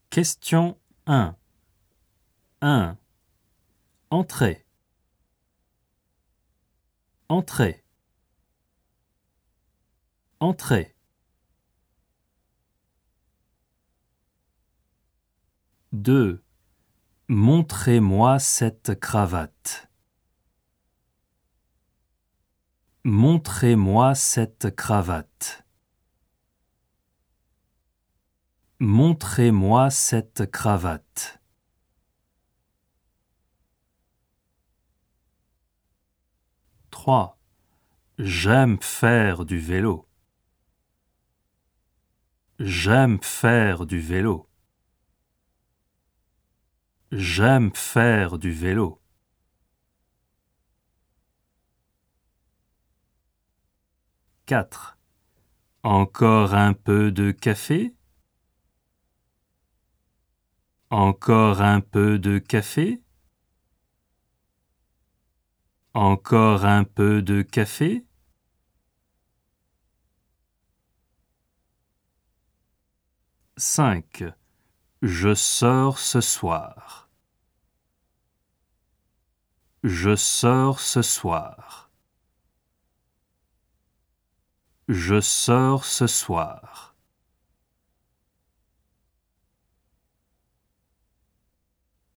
Question 1. 1. Entrée. Entrée. Entrée. 2. Montrez-moi cette cravate. Montrez-moi cette cravate. Montrez-moi cette cravate. 3. J'aime faire du vélo. J'aime faire du vélo. J'aime faire du vélo. 4. Encore un peu de café? Encore un peu de café? Encore un peu de café? 5. Je sors ce soir. Je sors ce soir. Je sors ce soir.